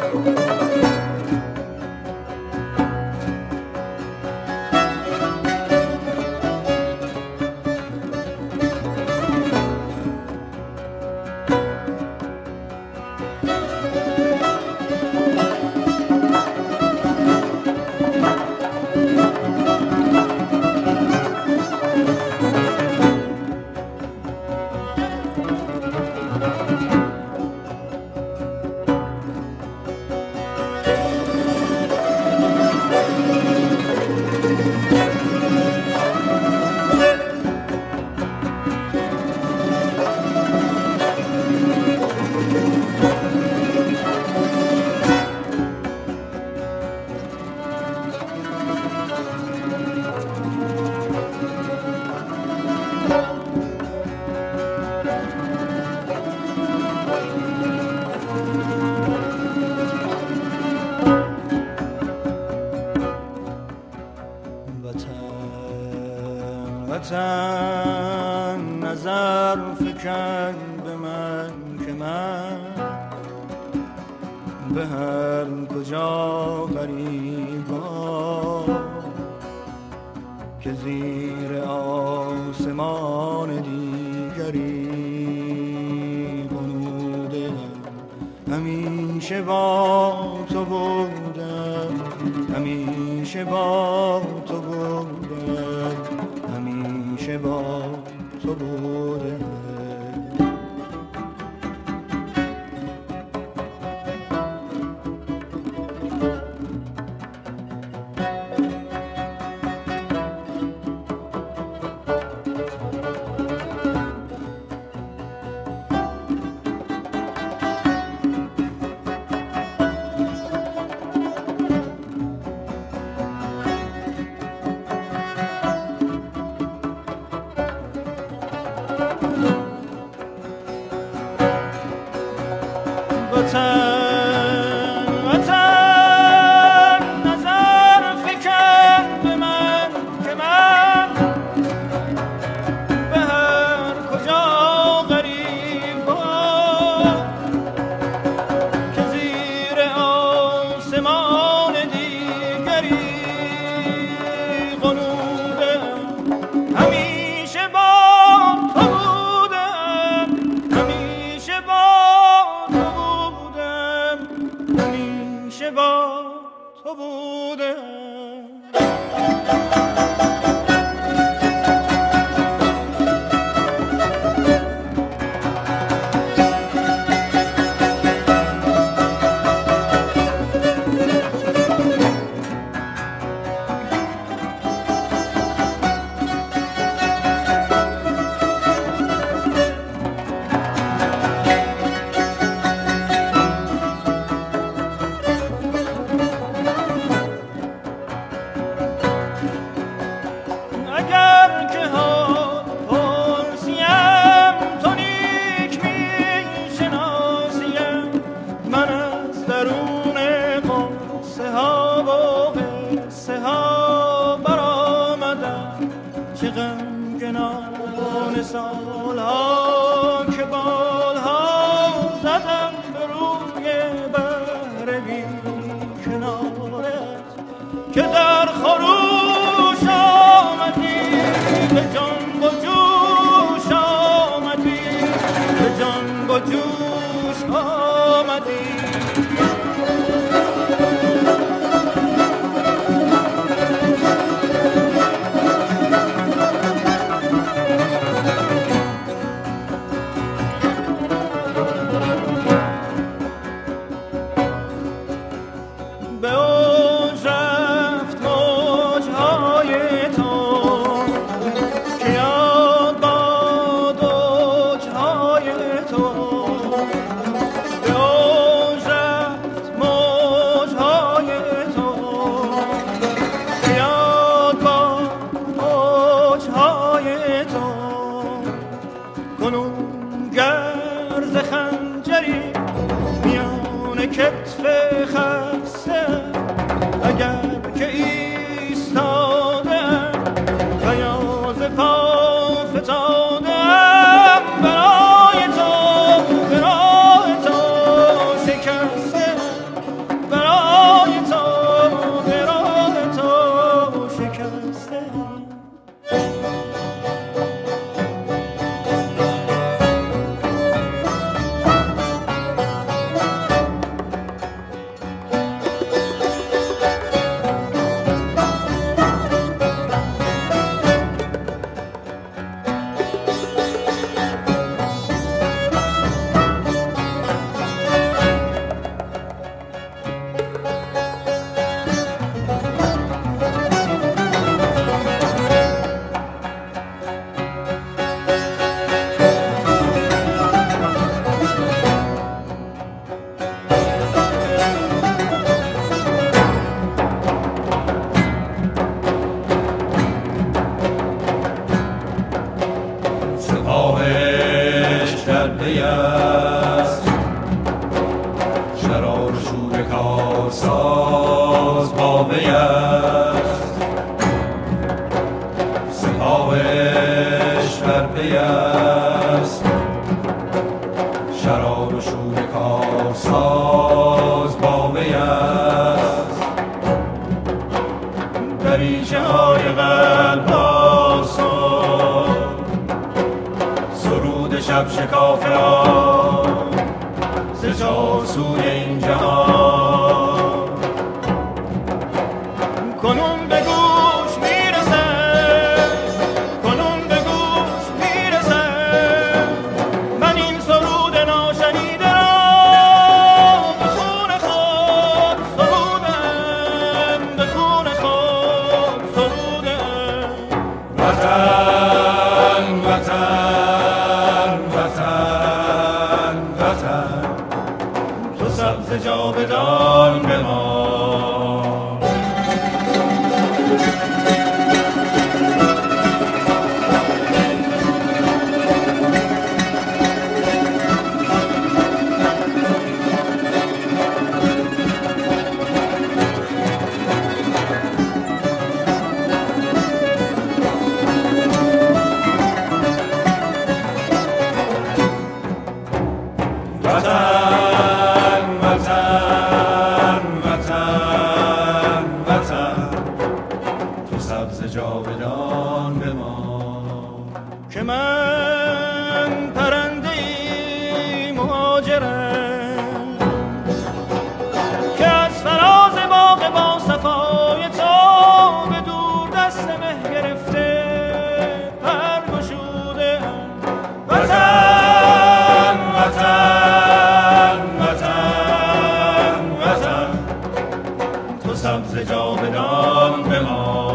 وطن نظر فکن به من که من به هر کجا غریبم که زیر آسمان دیگری بنوده همیشه با تو بودم همیشه با تو بودم همیشه با تو بودم سالها که بالها زدم به روی بحر بی کنارت که در خروش آمدی به جنب و جوش آمدی به جنب و جوش آمدی کتف خسته اگر که ایستادم و یا ز پا فتادم برای تو شکسته و شور کارساز با وی است، سپاهش بر پی است. شرار و شور کارساز با وی است، دریچه های قلب آسان، سرود شب شکافه ها ز چار سوی این جهان. کنون به گوش میرسد، کنون به گوش میرسد، من این سرود ناشنیده را به خون خود سرودم، به خون خود سرودم. وطن وطن وطن وطن، تو سبز جاودان بمان. وطن وطن وطن وطن، تو سبز جاودان بمان. که من پرنده‌ای مهاجرم که از فراز باغ با صفای تو به دور دست مه گرفته پر گشوده. وطن وطن وطن وطن، تو سبز جاودان بمان.